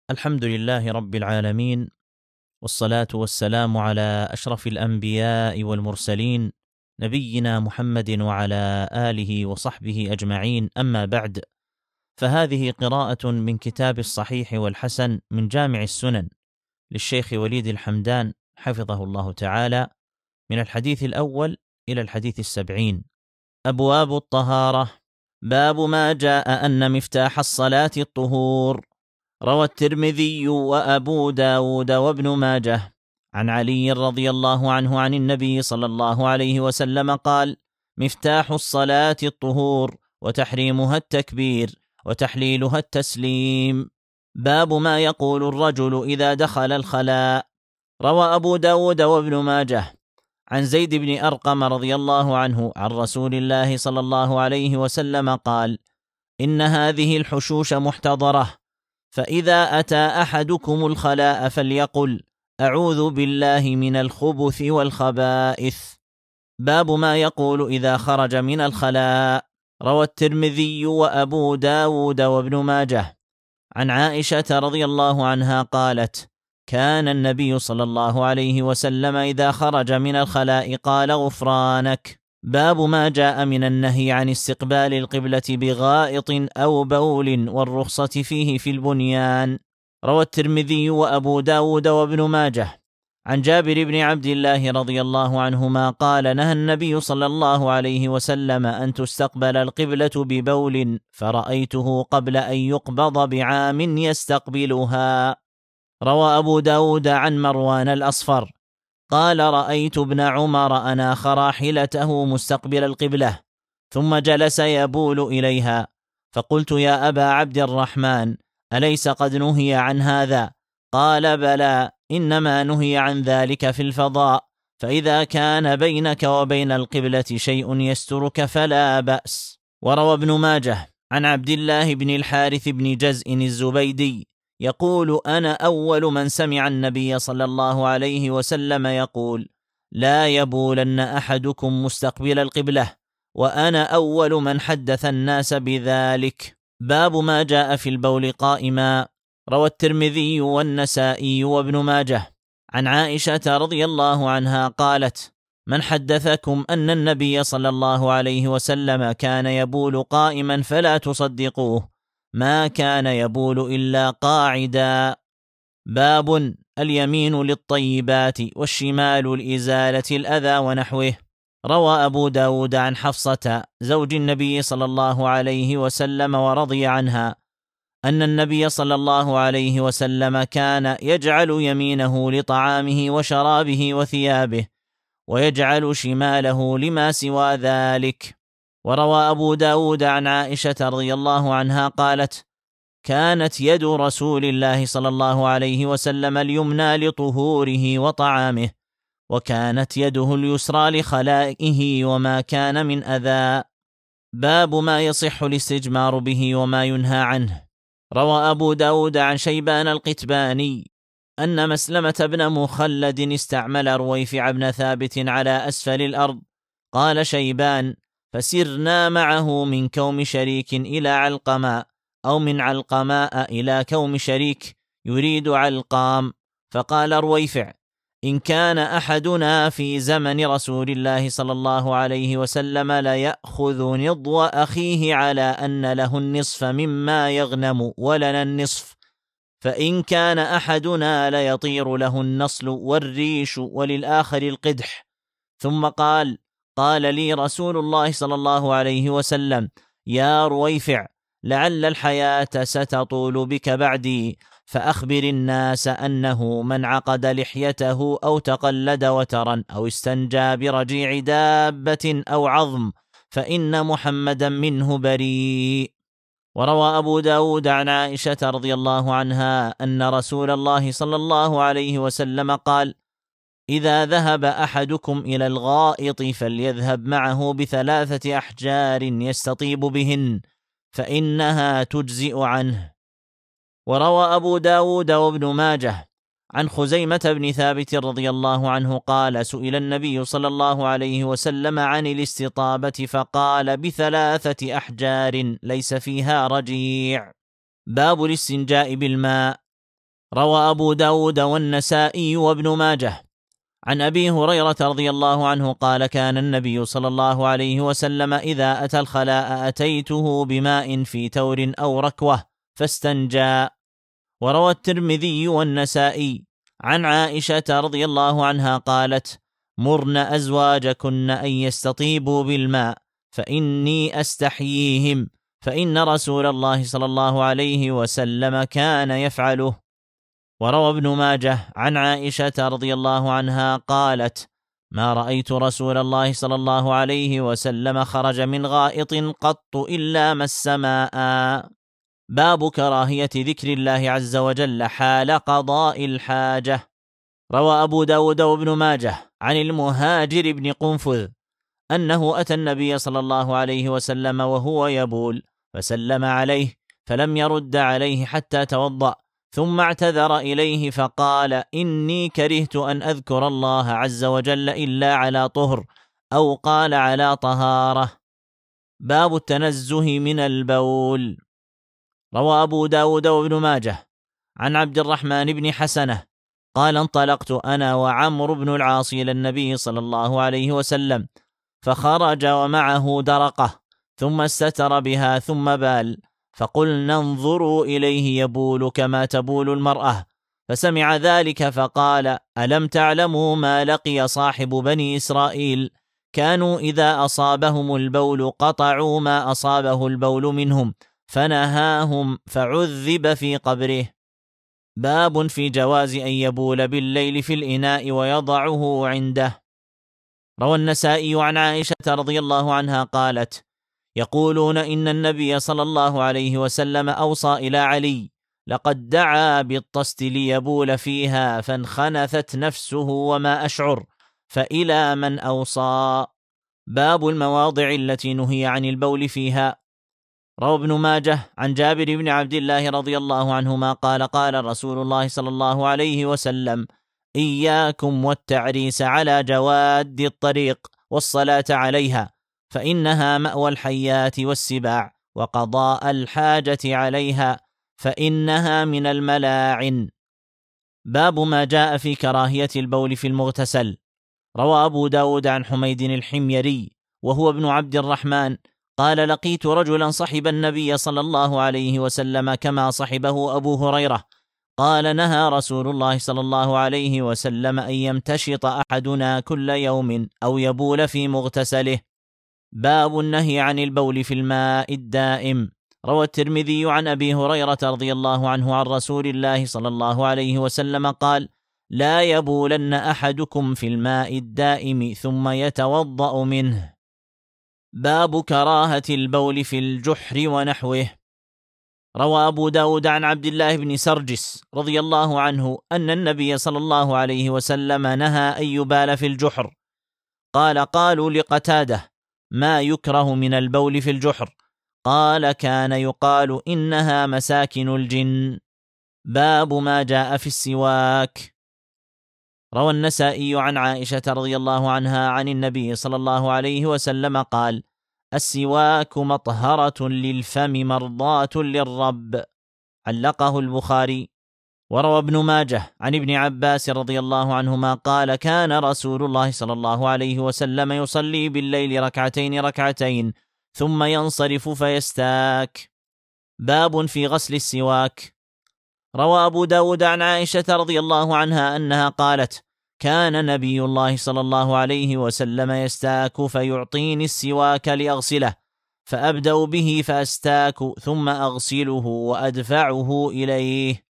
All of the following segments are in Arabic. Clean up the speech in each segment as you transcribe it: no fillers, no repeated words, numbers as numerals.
الحمد لله رب العالمين، والصلاة والسلام على أشرف الأنبياء والمرسلين نبينا محمد وعلى آله وصحبه أجمعين، أما بعد، فهذه قراءة من كتاب الصحيح والحسن من جامع السنن للشيخ وليد الحمدان حفظه الله تعالى، من الحديث الأول إلى الحديث 70. أبواب الطهارة. باب ما جاء أن مفتاح الصلاة الطهور. روى الترمذي وأبو داود وابن ماجه عن علي رضي الله عنه عن النبي صلى الله عليه وسلم قال: مفتاح الصلاة الطهور، وتحريمها التكبير، وتحليلها التسليم. باب ما يقول الرجل إذا دخل الخلاء. روى أبو داود وابن ماجه عن زيد بن أرقم رضي الله عنه عن رسول الله صلى الله عليه وسلم قال: إن هذه الحشوش محتضرة، فإذا أتى أحدكم الخلاء فليقل: أعوذ بالله من الخبث والخبائث. باب ما يقول إذا خرج من الخلاء. روى الترمذي وأبو داود وابن ماجه عن عائشة رضي الله عنها قالت: كان النبي صلى الله عليه وسلم إذا خرج من الخلاء قال: غفرانك. باب ما جاء من النهي عن استقبال القبلة بغائط أو بول والرخصة فيه في البنيان. روى الترمذي وأبو داود وابن ماجه عن جابر بن عبد الله رضي الله عنهما قال: نهى النبي صلى الله عليه وسلم أن تستقبل القبلة ببول، فرأيته قبل أن يقبض بعام يستقبلها. روى أبو داود عن مروان الأصفر قال: رأيت ابن عمر أناخ راحلته مستقبل القبلة، ثم جلس يبول إليها، فقلت: يا أبا عبد الرحمن، أليس قد نهي عن هذا؟ قال: بلى، إنما نهي عن ذلك في الفضاء، فإذا كان بينك وبين القبلة شيء يسترك فلا بأس. وروى ابن ماجه عن عبد الله بن الحارث بن جزء الزبيدي يقول: أنا أول من سمع النبي صلى الله عليه وسلم يقول: لا يبولن أحدكم مستقبل القبلة، وأنا أول من حدث الناس بذلك. باب ما جاء في البول قائما. روى الترمذي والنسائي وابن ماجه عن عائشة رضي الله عنها قالت: من حدثكم أن النبي صلى الله عليه وسلم كان يبول قائما فلا تصدقوه، ما كان يبول إلا قاعدا. باب اليمين للطيبات والشمال لإزالة الأذى ونحوه. روى أبو داود عن حفصة زوج النبي صلى الله عليه وسلم ورضي عنها أن النبي صلى الله عليه وسلم كان يجعل يمينه لطعامه وشرابه وثيابه، ويجعل شماله لما سوى ذلك. وروى أبو داود عن عائشة رضي الله عنها قالت: كانت يد رسول الله صلى الله عليه وسلم اليمنى لطهوره وطعامه، وكانت يده اليسرى لخلائه وما كان من أذى. باب ما يصح الاستجمار به وما ينهى عنه. روى أبو داود عن شيبان القتباني أن مسلمة بن مخلد استعمل رويفع بن ثابت على أسفل الأرض. قال شيبان: فسرنا معه من كوم شريك إلى علقماء، أو من علقماء إلى كوم شريك يريد علقام، فقال رويفع: إن كان أحدنا في زمن رسول الله صلى الله عليه وسلم ليأخذ نضو أخيه على أن له النصف مما يغنم ولنا النصف، فإن كان أحدنا ليطير له النصل والريش وللآخر القدح. ثم قال لي رسول الله صلى الله عليه وسلم: يا رويفع، لعل الحياة ستطول بك بعدي، فأخبر الناس أنه من عقد لحيته أو تقلد وترا أو استنجى برجيع دابة أو عظم فإن محمدا منه بريء. وروى أبو داود عن عائشة رضي الله عنها أن رسول الله صلى الله عليه وسلم قال: إذا ذهب أحدكم إلى الغائط فليذهب معه ب3 أحجار يستطيب بهن، فإنها تجزئ عنه. وروى أبو داود وابن ماجه عن خزيمة بن ثابت رضي الله عنه قال: سئل النبي صلى الله عليه وسلم عن الاستطابة فقال: ب3 أحجار ليس فيها رجيع. باب الاستنجاء بالماء. روى أبو داود والنسائي وابن ماجه عن أبي هريرة رضي الله عنه قال: كان النبي صلى الله عليه وسلم إذا أتى الخلاء أتيته بماء في تور أو ركوة فاستنجى. وروى الترمذي والنسائي عن عائشة رضي الله عنها قالت: مرن أزواجكن أن يستطيبوا بالماء فإني أستحييهم، فإن رسول الله صلى الله عليه وسلم كان يفعله. وروى ابن ماجه عن عائشة رضي الله عنها قالت: ما رأيت رسول الله صلى الله عليه وسلم خرج من غائط قط إلا مس ماء. باب كراهية ذكر الله عز وجل حال قضاء الحاجة. روى أبو داود وابن ماجه عن المهاجر بن قنفذ أنه أتى النبي صلى الله عليه وسلم وهو يبول فسلم عليه فلم يرد عليه حتى توضأ، ثم اعتذر إليه فقال: إني كرهت أن أذكر الله عز وجل إلا على طهر، أو قال على طهارة. باب التنزه من البول. روى أبو داود وابن ماجه عن عبد الرحمن بن حسنة قال: انطلقت أنا وعمرو بن العاص إلى النبي صلى الله عليه وسلم، فخرج ومعه درقة، ثم استتر بها ثم بال، فقلنا انظروا إليه يبول كما تبول المرأة، فسمع ذلك فقال: ألم تعلموا ما لقي صاحب بني إسرائيل؟ كانوا إذا أصابهم البول قطعوا ما أصابه البول منهم، فنهاهم فعذب في قبره. باب في جواز أن يبول بالليل في الإناء ويضعه عنده. روى النسائي عن عائشة رضي الله عنها قالت: يقولون إن النبي صلى الله عليه وسلم أوصى إلى علي: لقد دعا بالطست ليبول فيها فانخنثت نفسه وما أشعر، فإلى من أوصى. باب المواضع التي نهي عن البول فيها. روى ابن ماجه عن جابر بن عبد الله رضي الله عنهما قال: قال رسول الله صلى الله عليه وسلم: إياكم والتعريس على جواد الطريق والصلاة عليها، فإنها مأوى الحيات والسباع، وقضاء الحاجة عليها، فإنها من الملاعن. باب ما جاء في كراهية البول في المغتسل. روى أبو داود عن حميد الحميري وهو ابن عبد الرحمن قال: لقيت رجلا صحب النبي صلى الله عليه وسلم كما صحبه أبو هريرة. قال: نهى رسول الله صلى الله عليه وسلم أن يمتشط أحدنا كل يوم أو يبول في مغتسله. باب النهي عن البول في الماء الدائم. روى الترمذي عن أبي هريرة رضي الله عنه عن رسول الله صلى الله عليه وسلم قال: لا يبولن أحدكم في الماء الدائم ثم يتوضأ منه. باب كراهة البول في الجحر ونحوه. روى أبو داود عن عبد الله بن سرجس رضي الله عنه أن النبي صلى الله عليه وسلم نهى أن يبال في الجحر. قال: قالوا لقتادة: ما يكره من البول في الجحر؟ قال: كان يقال إنها مساكن الجن. باب ما جاء في السواك. روى النسائي عن عائشة رضي الله عنها عن النبي صلى الله عليه وسلم قال: السواك مطهرة للفم مرضاة للرب. علقه البخاري. وروى ابن ماجه عن ابن عباس رضي الله عنهما قال: كان رسول الله صلى الله عليه وسلم يصلي بالليل ركعتين ثم ينصرف فيستاك. باب في غسل السواك. روى أبو داود عن عائشة رضي الله عنها أنها قالت: كان نبي الله صلى الله عليه وسلم يستاك فيعطيني السواك لأغسله، فأبدأ به فأستاك ثم أغسله وأدفعه إليه.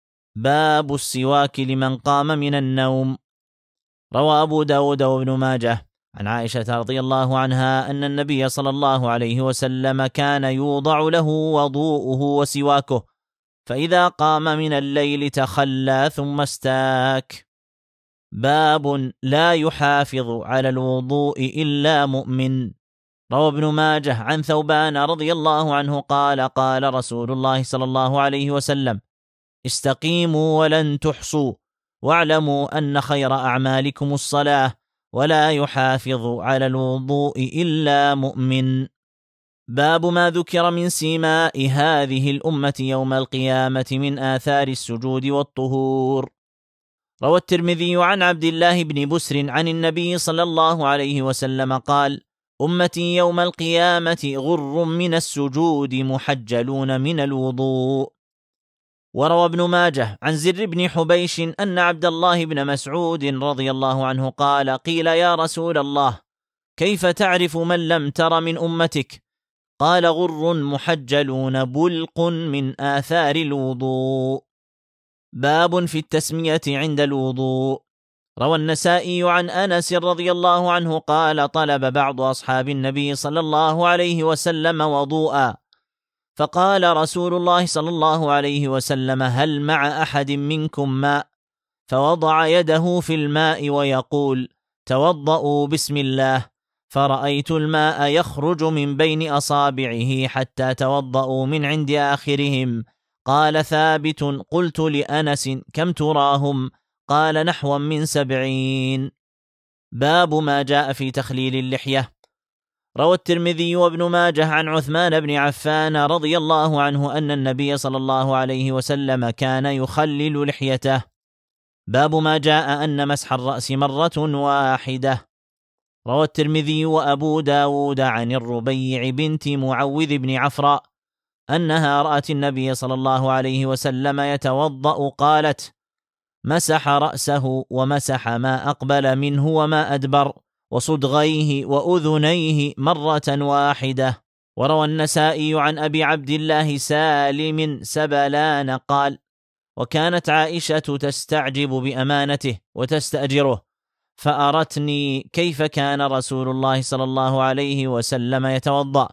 باب السواك لمن قام من النوم. روى أبو داود وابن ماجه عن عائشة رضي الله عنها أن النبي صلى الله عليه وسلم كان يوضع له وضوءه وسواكه، فإذا قام من الليل تخلى ثم استاك. باب لا يحافظ على الوضوء إلا مؤمن. روى ابن ماجه عن ثوبان رضي الله عنه قال: قال رسول الله صلى الله عليه وسلم: استقيموا ولن تحصوا، واعلموا أن خير أعمالكم الصلاة، ولا يحافظ على الوضوء إلا مؤمن. باب ما ذكر من سيماء هذه الأمة يوم القيامة من آثار السجود والطهور. روى الترمذي عن عبد الله بن بسر عن النبي صلى الله عليه وسلم قال: أمتي يوم القيامة غر من السجود محجلون من الوضوء. وروى ابن ماجه عن زر بن حبيش أن عبد الله بن مسعود رضي الله عنه قال: قيل يا رسول الله كيف تعرف من لم تر من أمتك؟ قال: غر محجلون بلق من آثار الوضوء. باب في التسمية عند الوضوء. روى النسائي عن أنس رضي الله عنه قال: طلب بعض أصحاب النبي صلى الله عليه وسلم وضوءا، فقال رسول الله صلى الله عليه وسلم: هل مع أحد منكم ماء؟ فوضع يده في الماء ويقول: توضؤوا بسم الله، فرأيت الماء يخرج من بين أصابعه حتى توضؤوا من عند آخرهم. قال ثابت: قلت لأنس: كم تراهم؟ قال: نحو من 70. باب ما جاء في تخليل اللحية. روى الترمذي وابن ماجه عن عثمان بن عفان رضي الله عنه أن النبي صلى الله عليه وسلم كان يخلل لحيته. باب ما جاء أن مسح الرأس مرة واحدة. روى الترمذي وأبو داود عن الربيع بنت معوذ بن عفراء أنها رأت النبي صلى الله عليه وسلم يتوضأ، قالت: مسح رأسه ومسح ما أقبل منه وما أدبر، وصدغيه وأذنيه مرة واحدة. وروى النسائي عن أبي عبد الله سالم سبلان قال: وكانت عائشة تستعجب بأمانته وتستأجره، فأرتني كيف كان رسول الله صلى الله عليه وسلم يتوضأ،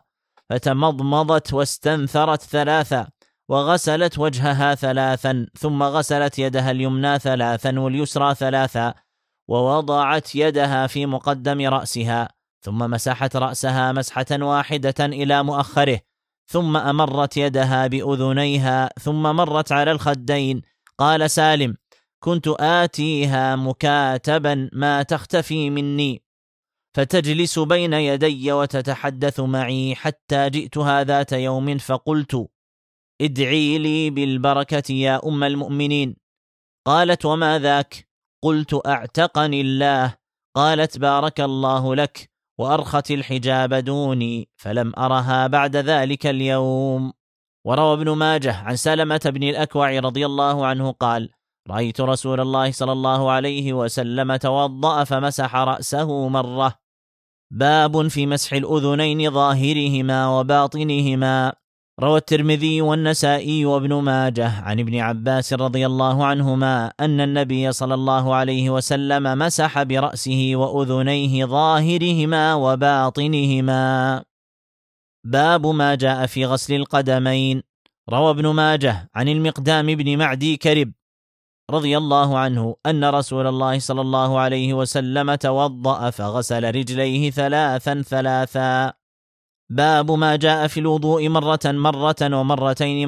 فتمضمضت واستنثرت 3، وغسلت وجهها 3، ثم غسلت يدها اليمنى 3 واليسرى 3، ووضعت يدها في مقدم رأسها، ثم مسحت رأسها مسحة واحدة إلى مؤخره، ثم أمرت يدها بأذنيها، ثم مرت على الخدين. قال سالم: كنت آتيها مكاتبا ما تختفي مني، فتجلس بين يدي وتتحدث معي، حتى جئتها ذات يوم فقلت: ادعي لي بالبركة يا أم المؤمنين. قالت: وما ذاك؟ قلت: اعتقني الله. قالت: بارك الله لك، وأرخت الحجاب دوني، فلم أرها بعد ذلك اليوم. وروى ابن ماجه عن سلمة بن الأكوع رضي الله عنه قال: رأيت رسول الله صلى الله عليه وسلم توضأ فمسح رأسه مرة. باب في مسح الأذنين ظاهرهما وباطنهما. روى الترمذي والنسائي وابن ماجه عن ابن عباس رضي الله عنهما أن النبي صلى الله عليه وسلم مسح برأسه وأذنيه ظاهرهما وباطنهما. باب ما جاء في غسل القدمين. روى ابن ماجه عن المقدام بن معدي كرب رضي الله عنه أن رسول الله صلى الله عليه وسلم توضأ فغسل رجليه 3 باب ما جاء في الوضوء مرة ومرتين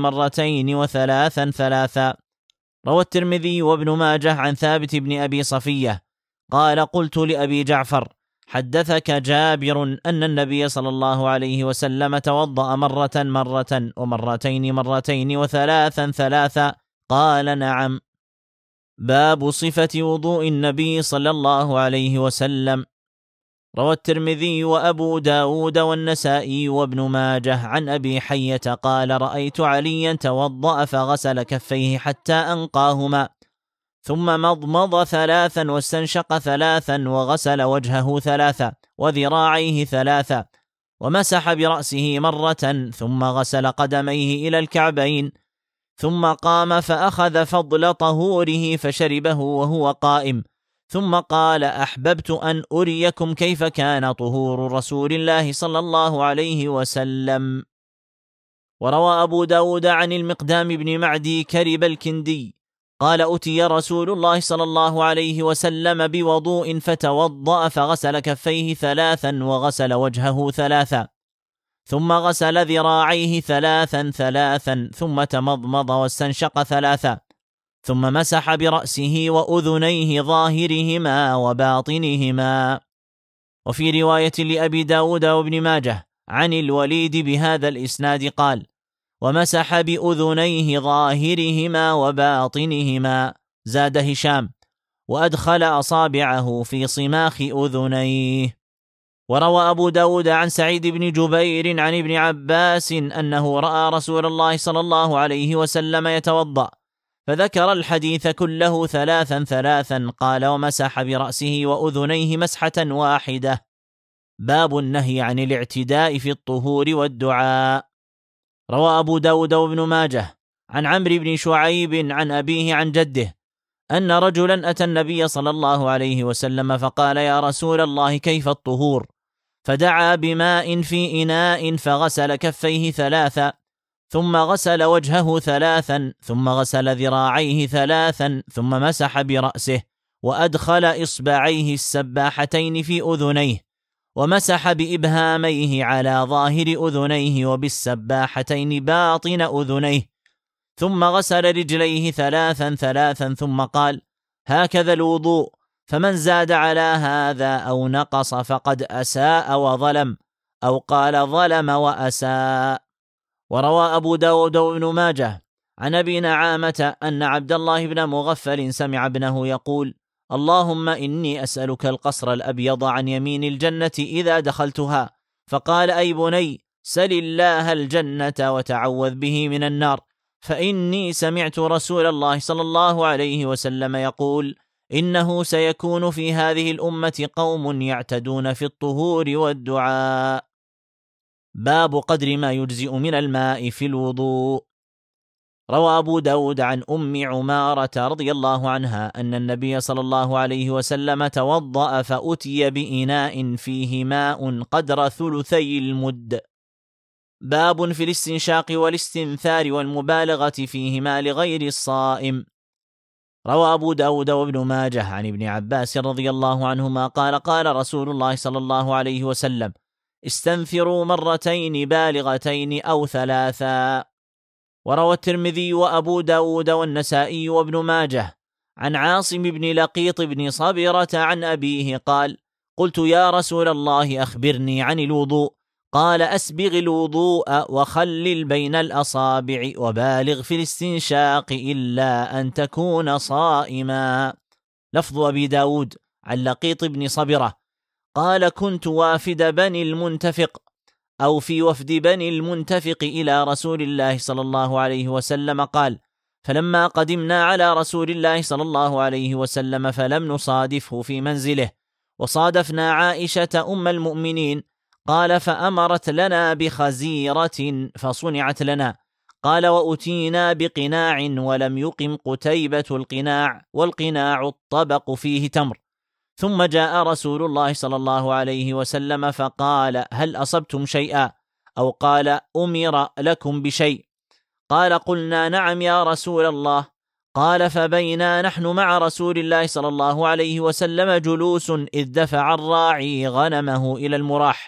و3 روى الترمذي وابن ماجه عن ثابت بن أبي صفية قال: قلت لأبي جعفر: حدثك جابر أن النبي صلى الله عليه وسلم توضأ مرة ومرتين و3 قال: نعم. باب صفة وضوء النبي صلى الله عليه وسلم. روى الترمذي وأبو داود والنسائي وابن ماجه عن أبي حية قال: رأيت عليا توضأ فغسل كفيه حتى أنقاهما، ثم مضمض 3 واستنشق 3 وغسل وجهه 3 وذراعيه 3 ومسح برأسه مرة، ثم غسل قدميه إلى الكعبين، ثم قام فأخذ فضل طهوره فشربه وهو قائم، ثم قال: أحببت أن أريكم كيف كان طهور رسول الله صلى الله عليه وسلم. وروى أبو داود عن المقدام بن معدي كرب الكندي قال: أتي رسول الله صلى الله عليه وسلم بوضوء فتوضأ فغسل كفيه 3 وغسل وجهه 3 ثم غسل ذراعيه 3 ثم تمضمض واستنشق 3 ثم مسح برأسه وأذنيه ظاهرهما وباطنهما. وفي رواية لأبي داود وابن ماجه عن الوليد بهذا الإسناد قال: ومسح بأذنيه ظاهرهما وباطنهما. زاد هشام: وأدخل أصابعه في صماخ أذنيه. وروى أبو داود عن سعيد بن جبير عن ابن عباس أنه رأى رسول الله صلى الله عليه وسلم يتوضأ، فذكر الحديث كله ثلاثا قال: ومسح برأسه وأذنيه مسحة واحدة. باب النهي عن الاعتداء في الطهور والدعاء. روى أبو داود وابن ماجه عن عمرو بن شعيب عن أبيه عن جده أن رجلا أتى النبي صلى الله عليه وسلم فقال: يا رسول الله، كيف الطهور؟ فدعا بماء في إناء فغسل كفيه 3، ثم غسل وجهه 3، ثم غسل ذراعيه 3، ثم مسح برأسه، وأدخل إصبعيه السباحتين في أذنيه، ومسح بإبهاميه على ظاهر أذنيه وبالسباحتين باطن أذنيه، ثم غسل رجليه 3 ثم قال: هكذا الوضوء، فمن زاد على هذا أو نقص فقد أساء وظلم، أو قال ظلم وأساء. وروى أبو داود وابن ماجه عن أبي نعامة أن عبد الله بن مغفل سمع ابنه يقول: اللهم إني أسألك القصر الأبيض عن يمين الجنة إذا دخلتها. فقال: أي بني، سل الله الجنة وتعوذ به من النار، فإني سمعت رسول الله صلى الله عليه وسلم يقول: إنه سيكون في هذه الأمة قوم يعتدون في الطهور والدعاء. باب قدر ما يجزئ من الماء في الوضوء. روى أبو داود عن أم عمارة رضي الله عنها أن النبي صلى الله عليه وسلم توضأ فأتي بإناء فيه ماء قدر 2/3 المد. باب في الاستنشاق والاستنثار والمبالغة فيهما لغير الصائم. روى أبو داود وابن ماجه عن ابن عباس رضي الله عنهما قال: قال رسول الله صلى الله عليه وسلم: استنثروا 2 بالغتين أو 3. وروى الترمذي وأبو داود والنسائي وابن ماجه عن عاصم بن لقيط بن صبرة عن أبيه قال: قلت يا رسول الله أخبرني عن الوضوء. قال: أسبغ الوضوء وخلل بين الأصابع وبالغ في الاستنشاق إلا أن تكون صائما. لفظ أبي داود عن لقيط بن صبرة قال: كنت وافد بني المنتفق أو في وفد بني المنتفق إلى رسول الله صلى الله عليه وسلم قال: فلما قدمنا على رسول الله صلى الله عليه وسلم فلم نصادفه في منزله، وصادفنا عائشة أم المؤمنين. قال: فأمرت لنا بخزيرة فصنعت لنا. قال: وأتينا بقناع ولم يقم قتيبة القناع، والقناع الطبق فيه تمر. ثم جاء رسول الله صلى الله عليه وسلم فقال: هل أصبتم شيئا؟ أو قال: أمر لكم بشيء؟ قال: قلنا: نعم يا رسول الله. قال: فبينا نحن مع رسول الله صلى الله عليه وسلم جلوس إذ دفع الراعي غنمه إلى المراح،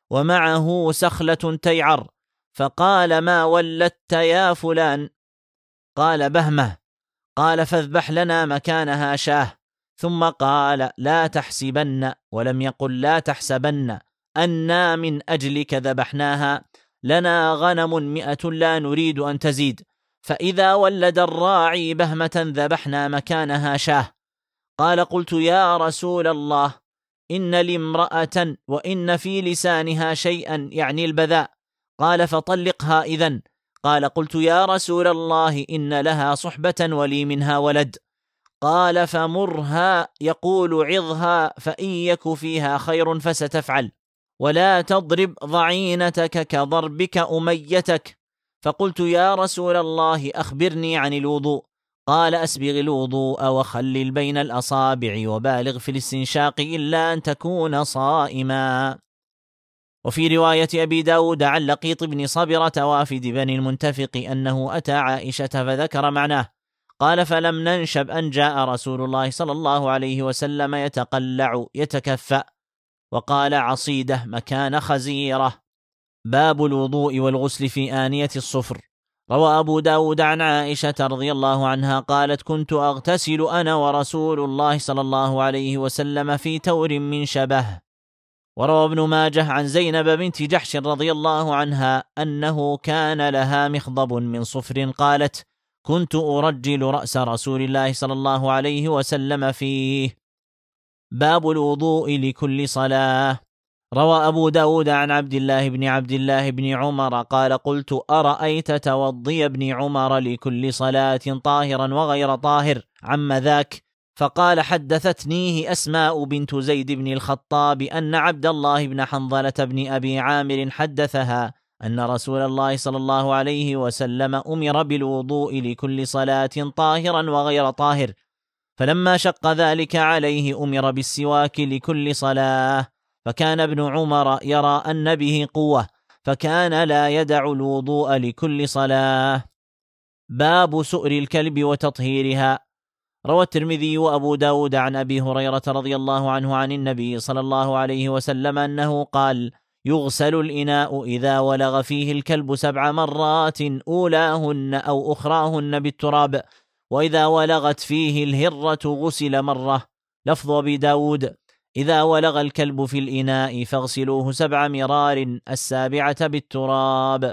ومعه سخلة تيعر، فقال: ما ولدت يا فلان؟ قال: بهمة. قال: فاذبح لنا مكانها شاه. ثم قال: لا تحسبن، ولم يقل لا تحسبن، أنا من أجلك ذبحناها، لنا غنم 100 لا نريد أن تزيد، فإذا ولد الراعي بهمة ذبحنا مكانها شاه. قال: قلت يا رسول الله، إن لامرأة وإن في لسانها شيئا يعني البذاء. قال: فطلقها إذن. قال: قلت يا رسول الله، إن لها صحبة ولي منها ولد. قال: فمرها، يقول عظها، فإن يك فيها خير فستفعل، ولا تضرب ضعينتك كضربك أميتك. فقلت يا رسول الله أخبرني عن الوضوء. قال: أسبغ الوضوء وخلل بين الأصابع وبالغ في الاستنشاق إلا أن تكون صائما. وفي رواية أبي داود عن لقيط بن صبرة وافد بني المنتفق أنه أتى عائشة فذكر معناه. قال: فلم ننشب أن جاء رسول الله صلى الله عليه وسلم يتقلع يتكفأ، وقال: عصيدة مكان خزيرة. باب الوضوء والغسل في آنية الصفر. روى أبو داود عن عائشة رضي الله عنها قالت: كنت أغتسل أنا ورسول الله صلى الله عليه وسلم في تور من شبه. وروى ابن ماجه عن زينب بنت جحش رضي الله عنها أنه كان لها مخضب من صفر قالت: كنت أرجل رأس رسول الله صلى الله عليه وسلم فيه. باب الوضوء لكل صلاة. روى أبو داود عن عبد الله بن عمر قال: قلت: أرأيت توضي ابن عمر لكل صلاة طاهرا وغير طاهر عم ذاك؟ فقال: حدثتنيه أسماء بنت زيد بن الخطاب أن عبد الله بن حنظلة بن أبي عامر حدثها أن رسول الله صلى الله عليه وسلم أمر بالوضوء لكل صلاة طاهرا وغير طاهر، فلما شق ذلك عليه أمر بالسواك لكل صلاة، فكان ابن عمر يرى أن به قوة، فكان لا يدع الوضوء لكل صلاة. باب سؤر الكلب وتطهيرها. روى الترمذي وأبو داود عن أبي هريرة رضي الله عنه عن النبي صلى الله عليه وسلم أنه قال: يغسل الإناء إذا ولغ فيه الكلب 7 مرات أولاهن أو أخراهن بالتراب، وإذا ولغت فيه الهرة غسل مرة. لفظ أبي داود: إذا ولغ الكلب في الإناء فاغسلوه 7 مرار، 7 بالتراب.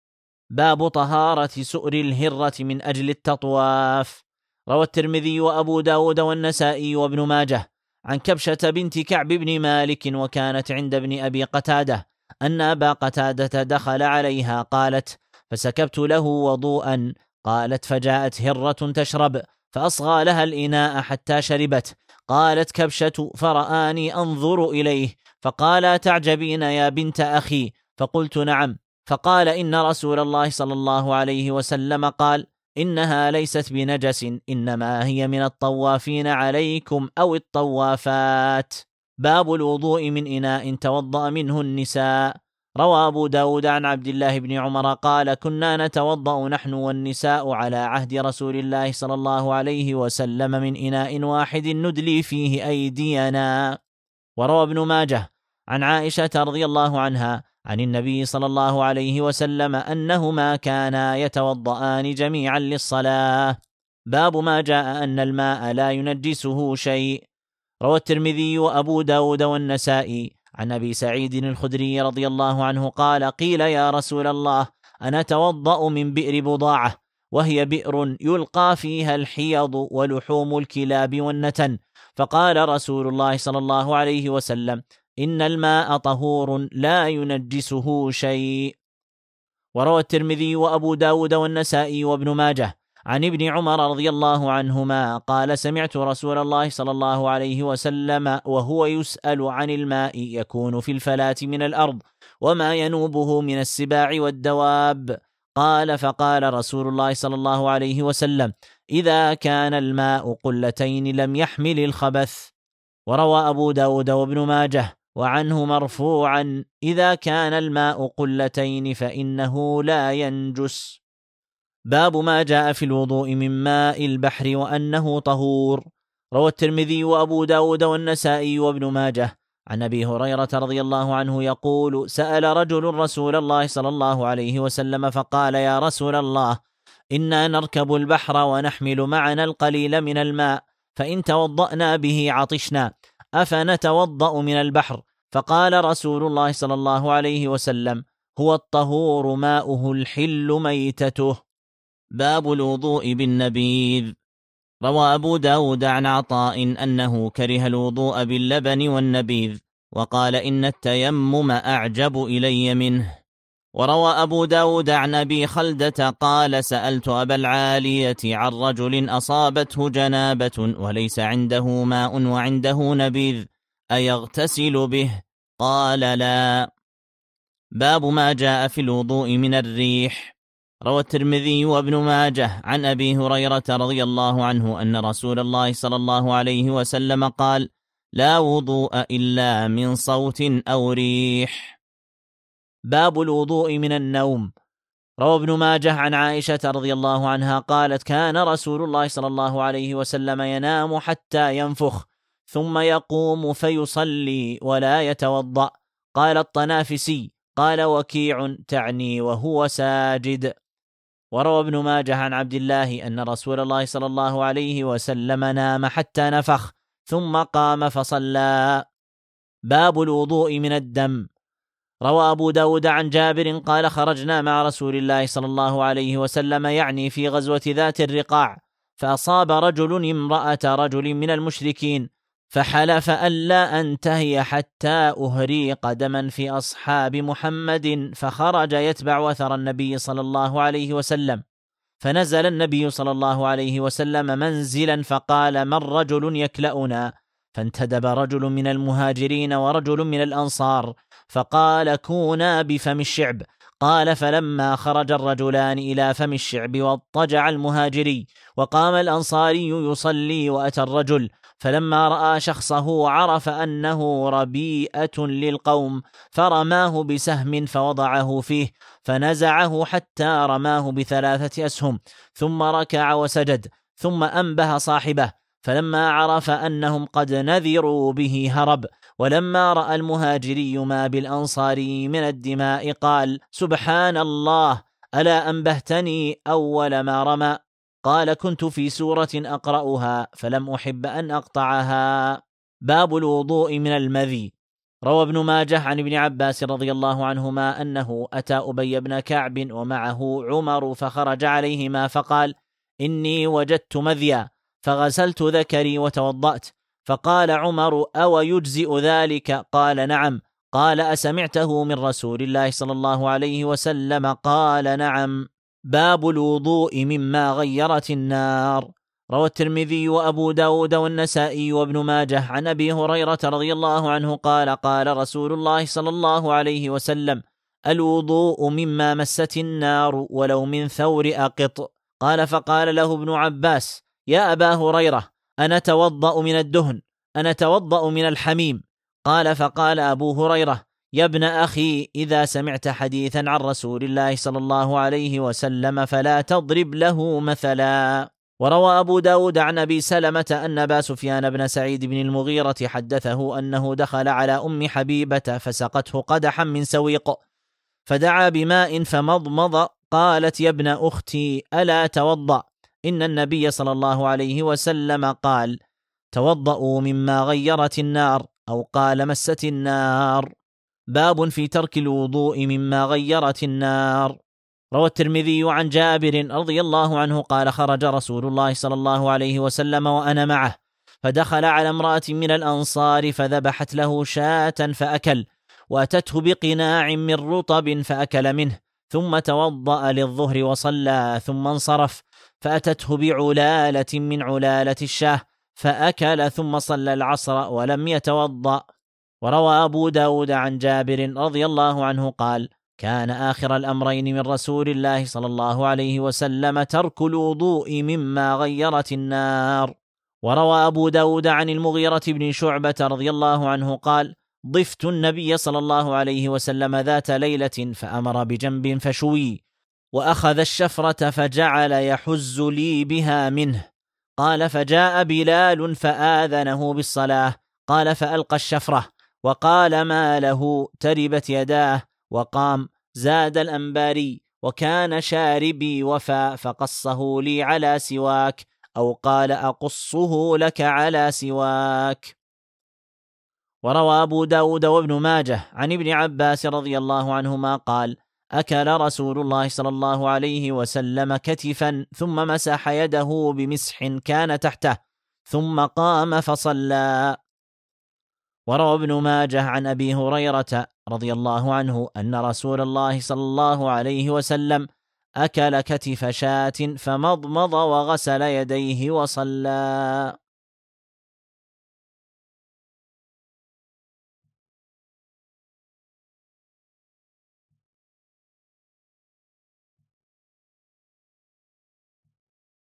باب طهارة سؤر الهرة من أجل التطواف. روى الترمذي وأبو داود والنسائي وابن ماجه عن كبشة بنت كعب بن مالك وكانت عند ابن أبي قتادة أن أبا قتادة دخل عليها قالت: فسكبت له وضوءا، قالت: فجاءت هرة تشرب فأصغى لها الإناء حتى شربت. قالت كبشة: فرآني أنظر إليه فقال: تعجبين يا بنت أخي؟ فقلت: نعم. فقال: إن رسول الله صلى الله عليه وسلم قال: إنها ليست بنجس، إنما هي من الطوافين عليكم أو الطوافات. باب الوضوء من إناء توضأ منه النساء. روى أبو داود عن عبد الله بن عمر قال: كنا نتوضأ نحن والنساء على عهد رسول الله صلى الله عليه وسلم من إناء واحد ندلي فيه أيدينا. وروى ابن ماجه عن عائشة رضي الله عنها عن النبي صلى الله عليه وسلم أنهما كانا يتوضآن جميعا للصلاة. باب ما جاء أن الماء لا ينجسه شيء. روى الترمذي وأبو داود والنسائي عن أبي سعيد الخدري رضي الله عنه قال: قيل يا رسول الله: أنا توضأ من بئر بضاعة، وهي بئر يلقى فيها الحيض ولحوم الكلاب والنتن. فقال رسول الله صلى الله عليه وسلم: إن الماء طهور لا ينجسه شيء. وروى الترمذي وأبو داود والنسائي وابن ماجه عن ابن عمر رضي الله عنهما قال: سمعت رسول الله صلى الله عليه وسلم وهو يسأل عن الماء يكون في الفلاة من الأرض وما ينوبه من السباع والدواب. قال: فقال رسول الله صلى الله عليه وسلم: إذا كان الماء قلتين لم يحمل الخبث. وروى أبو داود وابن ماجه وعنه مرفوعا: إذا كان الماء قلتين فإنه لا ينجس. باب ما جاء في الوضوء من ماء البحر وأنه طهور. روى الترمذي وأبو داود والنسائي وابن ماجه عن أبي هريرة رضي الله عنه يقول: سأل رجل رسول الله صلى الله عليه وسلم فقال: يا رسول الله، إنا نركب البحر ونحمل معنا القليل من الماء، فإن توضأنا به عطشنا، أفنتوضأ من البحر؟ فقال رسول الله صلى الله عليه وسلم: هو الطهور ماؤه الحل ميتته. باب الوضوء بالنبيذ. روى أبو داود عن عطاء أنه كره الوضوء باللبن والنبيذ، وقال: إن التيمم أعجب إلي منه. وروى أبو داود عن أبي خلدة قال: سألت أبا العالية عن رجل أصابته جنابة وليس عنده ماء وعنده نبيذ أيغتسل به؟ قال: لا. باب ما جاء في الوضوء من الريح. روى الترمذي وابن ماجه عن أبي هريرة رضي الله عنه أن رسول الله صلى الله عليه وسلم قال: لا وضوء إلا من صوت أو ريح. باب الوضوء من النوم. روى ابن ماجه عن عائشة رضي الله عنها قالت: كان رسول الله صلى الله عليه وسلم ينام حتى ينفخ ثم يقوم فيصلي ولا يتوضأ. قال الطنافسي: قال وكيع: تعني وهو ساجد. وروى ابن ماجه عن عبد الله أن رسول الله صلى الله عليه وسلم نام حتى نفخ ثم قام فصلى. باب الوضوء من الدم. روى أبو داود عن جابر قال: خرجنا مع رسول الله صلى الله عليه وسلم، يعني في غزوة ذات الرقاع، فأصاب رجل امرأة رجل من المشركين، فحلف ألا أنتهي حتى أهريق دما في أصحاب محمد، فخرج يتبع أثر النبي صلى الله عليه وسلم، فنزل النبي صلى الله عليه وسلم منزلا، فقال: من رجل يكلأنا؟ فانتدب رجل من المهاجرين ورجل من الأنصار، فقال: كونا بفم الشعب. قال: فلما خرج الرجلان إلى فم الشعب واضطجع المهاجري، وقام الأنصاري يصلي، وأتى الرجل، فلما رأى شخصه عرف أنه ربيئة للقوم، فرماه بسهم فوضعه فيه، فنزعه حتى رماه ب3 أسهم، ثم ركع وسجد، ثم أنبه صاحبه، فلما عرف أنهم قد نذروا به هرب. ولما رأى المهاجري ما بالأنصاري من الدماء قال: سبحان الله، ألا أنبهتني أول ما رمى؟ قال: كنت في سورة أقرأها فلم أحب أن أقطعها. باب الوضوء من المذي. روى ابن ماجه عن ابن عباس رضي الله عنهما أنه أتى أبي بن كعب ومعه عمر، فخرج عليهما فقال: إني وجدت مذيا، فغسلت ذكري وتوضأت. فقال عمر: أو يجزئ ذلك؟ قال: نعم. قال: أسمعته من رسول الله صلى الله عليه وسلم؟ قال: نعم. باب الوضوء مما غيرت النار. روى الترمذي وأبو داود والنسائي وابن ماجه عن أبي هريرة رضي الله عنه قال: قال رسول الله صلى الله عليه وسلم: الوضوء مما مست النار ولو من ثور أقط. قال: فقال له ابن عباس: يا أبا هريرة، أنا توضأ من الدهن، أنا توضأ من الحميم. قال: فقال أبو هريرة: يا ابن أخي، إذا سمعت حديثا عن رسول الله صلى الله عليه وسلم فلا تضرب له مثلا. وروى أبو داود عن أبي سلمة أن أبا سفيان بن سعيد بن المغيرة حدثه أنه دخل على أم حبيبة فسقته قدحا من سويق، فدعا بماء فمضمض. قالت: يا ابن أختي، ألا توضأ؟ إن النبي صلى الله عليه وسلم قال: توضأوا مما غيرت النار، أو قال مست النار. باب في ترك الوضوء مما غيرت النار. روى الترمذي عن جابر رضي الله عنه قال: خرج رسول الله صلى الله عليه وسلم وأنا معه، فدخل على امرأة من الأنصار فذبحت له شاة فأكل، وأتته بقناع من رطب فأكل منه، ثم توضأ للظهر وصلى، ثم انصرف، فأتته بعلالة من علالة الشاه فأكل، ثم صلى العصر ولم يتوضأ. وروى أبو داود عن جابر رضي الله عنه قال: كان آخر الأمرين من رسول الله صلى الله عليه وسلم ترك الوضوء مما غيرت النار. وروى أبو داود عن المغيرة بن شعبة رضي الله عنه قال: ضفت النبي صلى الله عليه وسلم ذات ليلة، فأمر بجنب فشوي، وأخذ الشفرة فجعل يحز لي بها منه. قال: فجاء بلال فآذنه بالصلاة، قال: فألقى الشفرة وقال: ما له، تربت يداه، وقام. زاد الأنباري: وكان شاربي وفاء، فقصه لي على سواك، أو قال: أقصه لك على سواك. وروى أبو داود وابن ماجه عن ابن عباس رضي الله عنهما قال: أكل رسول الله صلى الله عليه وسلم كتفا، ثم مسح يده بمسح كان تحته، ثم قام فصلى. وروى ابن ماجه عن أبي هريرة رضي الله عنه أن رسول الله صلى الله عليه وسلم أكل كتف شاة فمضمض وغسل يديه وصلى.